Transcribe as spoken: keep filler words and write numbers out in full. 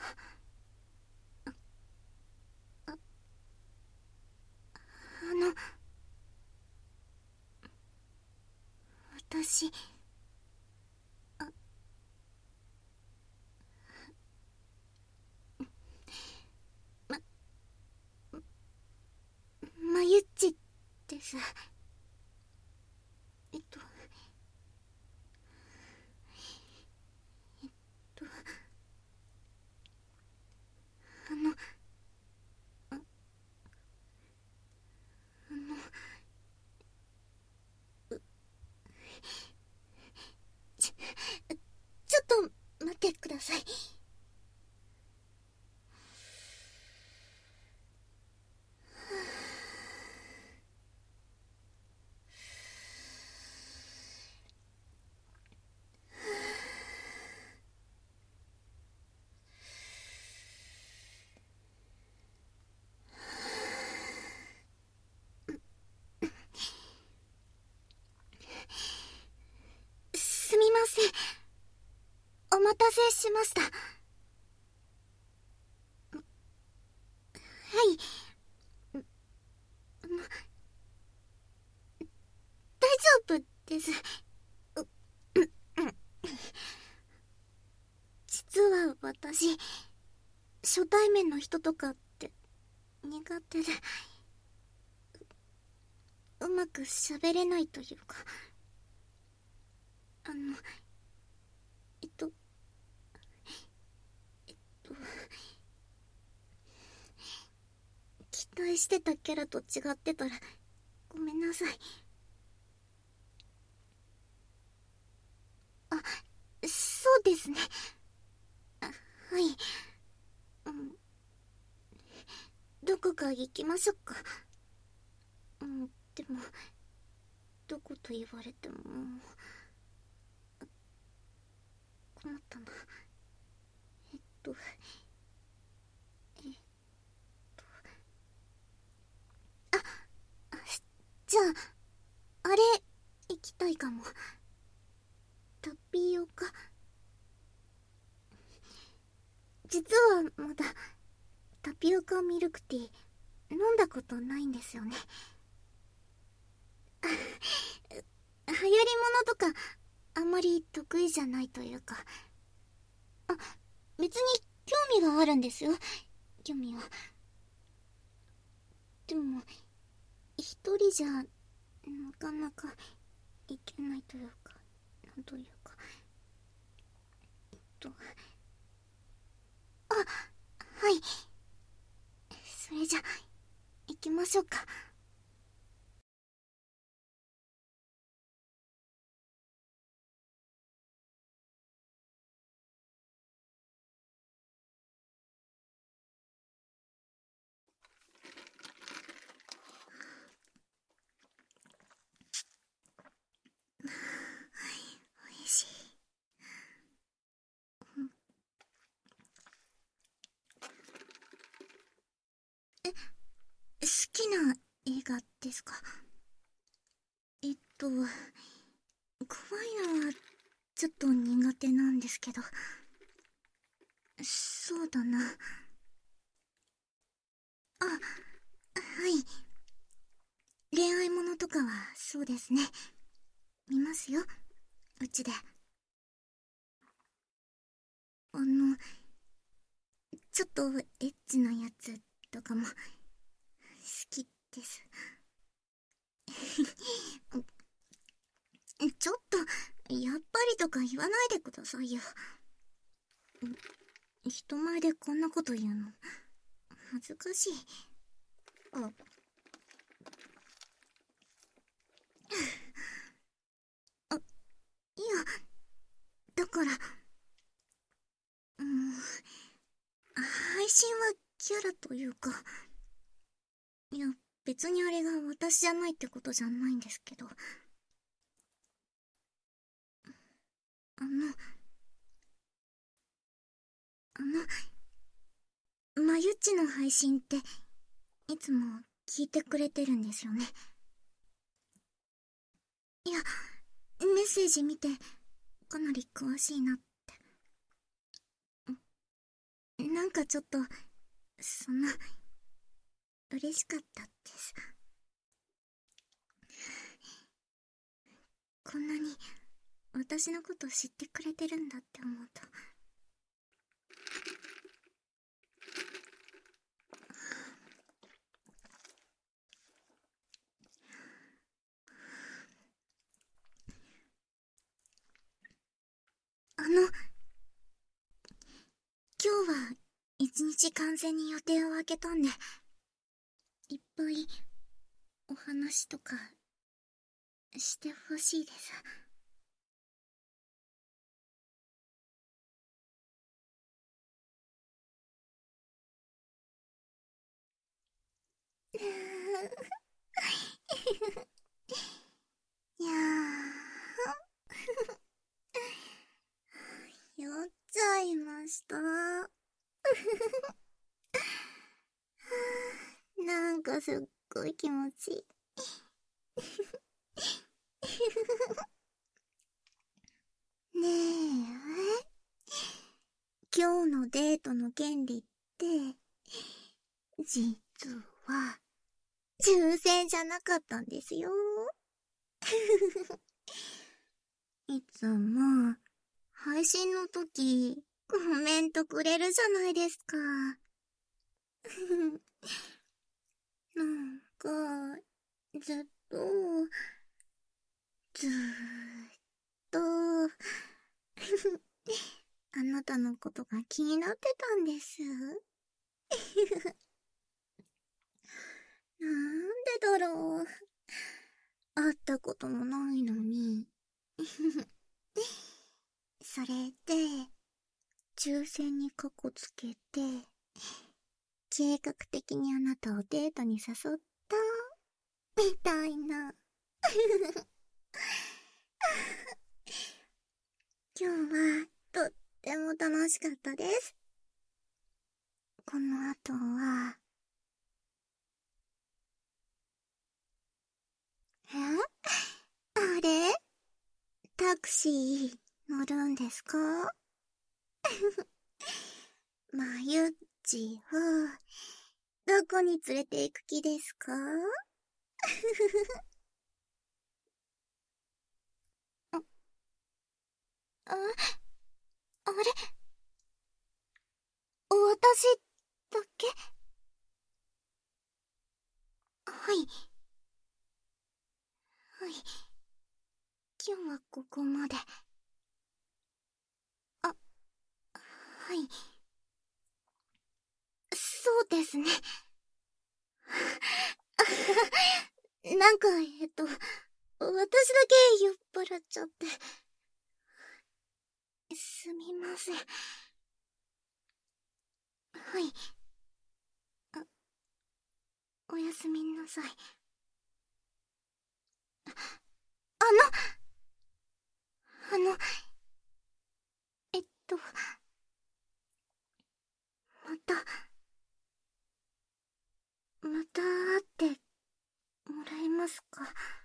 あ、あの、私、あ、ま、まゆっちです。えっと、えっと、あの、あ、あの、ち、ちょっと待ってください。すみません。お待たせしました。はい。あの、大丈夫です。う、実は私、初対面の人とかって苦手で、うまく喋れないというか、あの、えっと、えっと、期待してたキャラと違ってたら、ごめんなさい。あ、そうですね。あ、はい。うん、どこか行きましょうか。うん、でも、どこと言われても、困ったな。えっと、えっと、あ、じゃあ、あれ、行きたいかも。タピオカ。実はまだ、タピオカミルクティー、飲んだことないんですよね。流行り物とか、あんまり得意じゃないというか。あ、別に興味はあるんですよ。興味は。でも、一人じゃ、なかなかいけないというか、なんというか。えっと、あ、はい。それじゃ、行きましょうか。おいしい。うん、好きな映画ですか？えっと、怖いのはちょっと苦手なんですけど。そうだな。あ、はい。恋愛ものとかはそうですね。見ますよ、うちで。あの、ちょっとエッチなやつとかも好きです。ちょっと、やっぱりとか言わないでくださいよ。人前でこんなこと言うの、恥ずかしい。あ、あ、いや、だから、うん、配信はキャラというか、いや、別にあれが私じゃないってことじゃないんですけど、あの、あの、まゆっちの配信って、いつも聞いてくれてるんですよね。いや、メッセージ見て、かなり詳しいなって。 なんかちょっと、その、嬉しかったです。こんなに、私のこと知ってくれてるんだって思うと。あの、今日は一日完全に予定を空けたんで、いっぱいお話とかしてほしいです。いやー、酔っちゃいました。なんかすっごい気持ちいい。ねえ、今日のデートの権利って、実は、抽選じゃなかったんですよ。いつも、配信の時、コメントくれるじゃないですか。なんか、ずっと、ずーっと、あなたのことが気になってたんです。なんでだろう。会ったこともないのに。それで、抽選にカッコつけて、計画的にあなたをデートに誘った、みたいな。今日は、とっても楽しかったです。この後は、えあれタクシー乗るんですか？まゆっちを、どこに連れて行く気ですか？あ、あ、あれ私だけ？はい。はい。今日はここまで。あ、はい。そうですね。なんか、えっと、私だけ酔っ払っちゃって。すみません。はい。あ、おやすみなさい。あの、あの、えっと、また、また会ってもらえますか？